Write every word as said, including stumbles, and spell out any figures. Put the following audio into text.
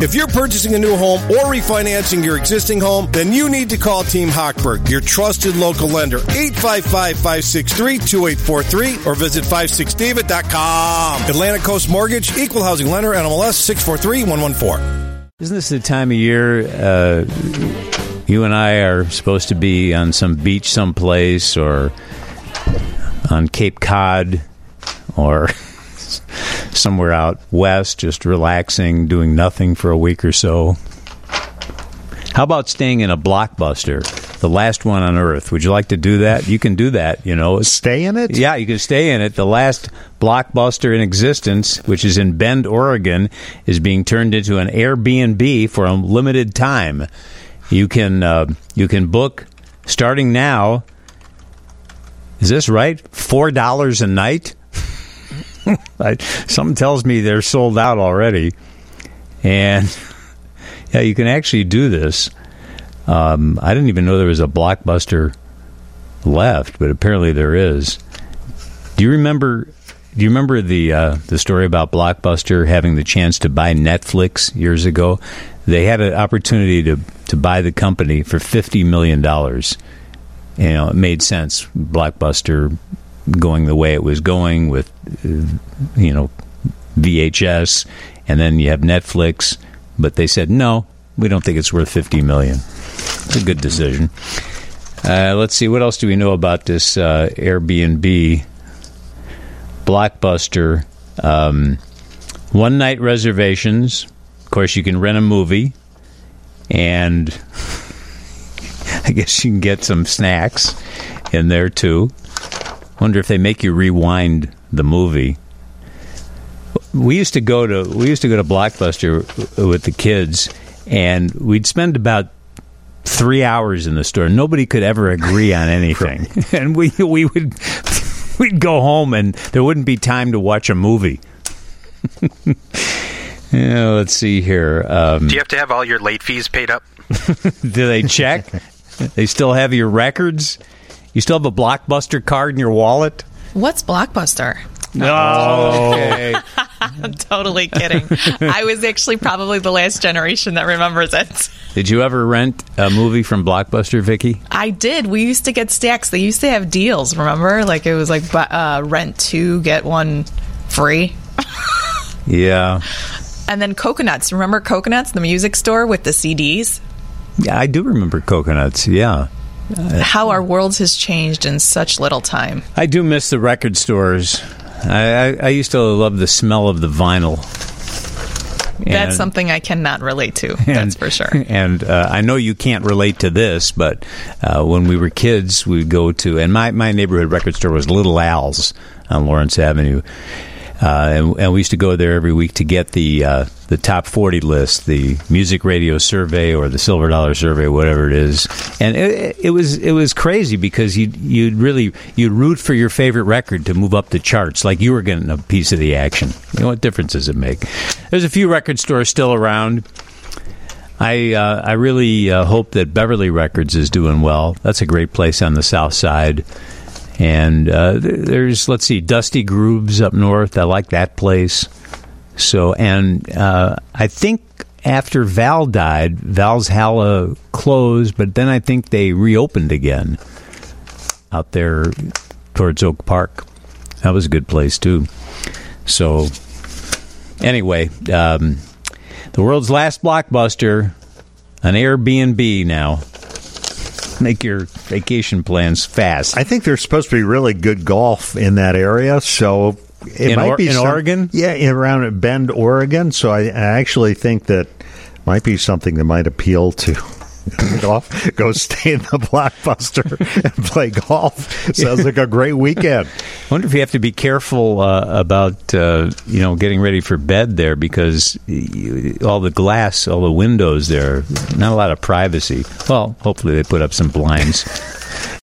If you're purchasing a new home or refinancing your existing home, then you need to call Team Hochberg, your trusted local lender. eight five five, five six three, two eight four three or visit five six david dot com. Atlantic Coast Mortgage, Equal Housing Lender, N M L S six four three one one four. Isn't this the time of year uh, you and I are supposed to be on some beach someplace or on Cape Cod or somewhere out west, just relaxing, doing nothing for a week or so? How about staying in a Blockbuster, the last one on Earth? Would you like to do that? You can do that, you know. Stay in it? Yeah, you can stay in it. The last Blockbuster in existence, which is in Bend, Oregon, is being turned into an Airbnb for a limited time. You can uh, you can book starting now. Is this right? four dollars a night? I, something tells me they're sold out already. And, yeah, you can actually do this. Um, I didn't even know there was a Blockbuster left, but apparently there is. Do you remember Do you remember the uh, the story about Blockbuster having the chance to buy Netflix years ago? They had an opportunity to, to buy the company for fifty million dollars. You know, it made sense. Blockbuster going the way it was going with, uh, you know, V H S, and then you have Netflix. But they said, no, we don't think it's worth fifty million dollars. It's a good decision. Uh, let's see, what else do we know about this uh, Airbnb Blockbuster? Um, one-night reservations. Of course, you can rent a movie, and I guess you can get some snacks in there, too. Wonder if they make you rewind the movie. We used to go to we used to go to Blockbuster with the kids, and we'd spend about three hours in the store. Nobody could ever agree on anything, and we we would we'd go home, and there wouldn't be time to watch a movie. Yeah, let's see here. Um, Do you have to have all your late fees paid up? Do they check? They still have your records? You still have a Blockbuster card in your wallet? What's Blockbuster? No. Okay. I'm totally kidding. I was actually probably the last generation that remembers it. Did you ever rent a movie from Blockbuster, Vicky? I did. We used to get stacks. They used to have deals, remember? Like it was like uh, rent two, get one free. Yeah. And then Coconuts. Remember Coconuts, the music store with the C Ds? Yeah, I do remember Coconuts, yeah. Uh, How our world has changed in such little time. I do miss the record stores. I, I, I used to love the smell of the vinyl. And, that's something I cannot relate to, and, that's for sure. And uh, I know you can't relate to this, but uh, when we were kids, we'd go to, and my, my neighborhood record store was Little Al's on Lawrence Avenue. Uh, and, and we used to go there every week to get the uh, the top forty list, the Music Radio Survey or the Silver Dollar Survey, whatever it is. And it, it was it was crazy because you you'd really you'd root for your favorite record to move up the charts, like you were getting a piece of the action. You know, what difference does it make? There's a few record stores still around. I uh, I really uh, hope that Beverly Records is doing well. That's a great place on the south side. And uh, there's, let's see, Dusty Grooves up north. I like that place. So, and uh, I think after Val died, Val's Halla closed, but then I think they reopened again out there towards Oak Park. That was a good place, too. So, anyway, um, the world's last Blockbuster, an Airbnb now. Make your vacation plans fast. I think there's supposed to be really good golf in that area, so it in might or- be in some, Oregon. Yeah, around Bend, Oregon. So I, I actually think that might be something that might appeal to golf. Go stay in the Blockbuster and play golf. Sounds like a great weekend. I wonder if you have to be careful uh, about uh, you know getting ready for bed there because you, all the glass, all the windows there, not a lot of privacy. Well, hopefully they put up some blinds.